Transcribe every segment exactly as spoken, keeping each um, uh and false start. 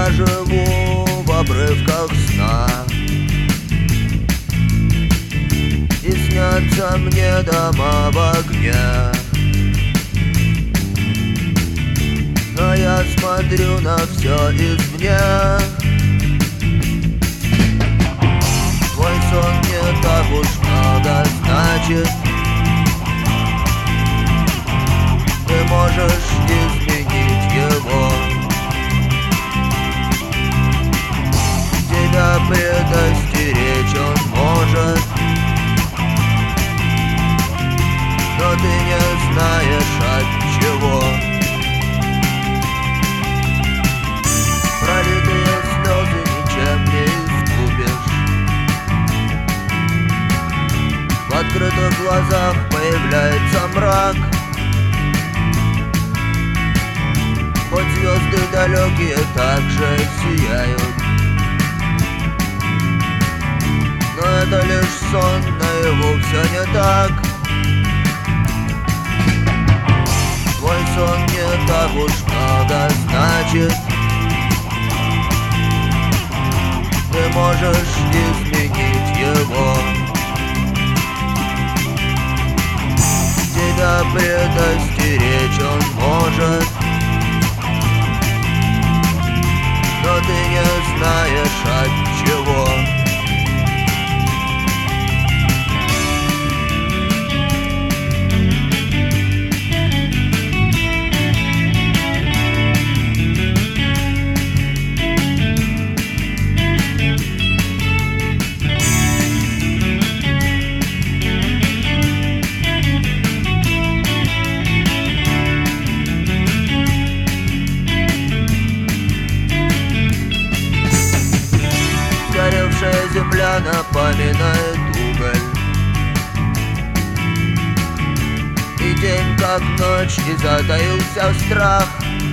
Я живу в обрывках сна, и снятся мне дома в огне. Но я смотрю на все извне. Твой сон не так уж много значит. Ты можешь изменить его. Тебя предостеречь он может, но ты не знаешь от чего. Пролитые слезы ничем не искупишь. В открытых глазах появляется мрак. Хоть звезды далекие также сияют, но это лишь сон, наяву все не так. Твой сон не так уж много значит. Ты можешь изменить его. Тебя предостеречь он может, но ты не знаешь от чего. Сгоревшая земля напоминает уголь, и день как ночь, и затаился страх,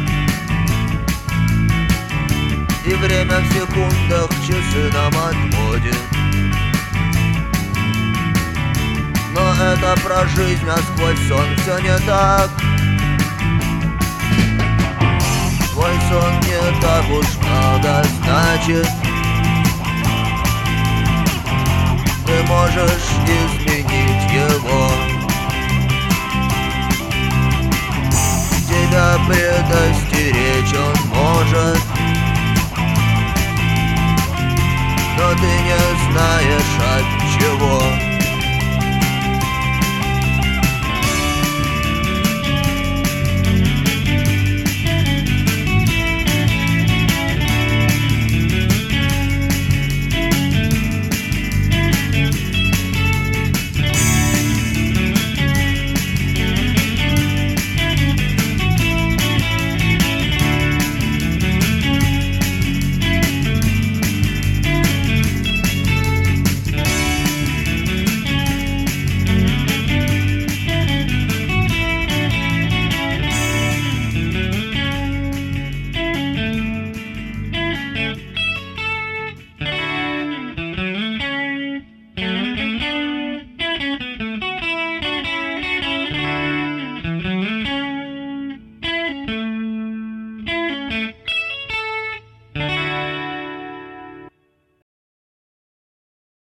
и время в секундах часы нам отводит. Но это про жизнь, а сквозь сон все не так. Твой сон не так уж много значит. Ты можешь изменить его. Тебя предостеречь он может, но ты не знаешь от чего.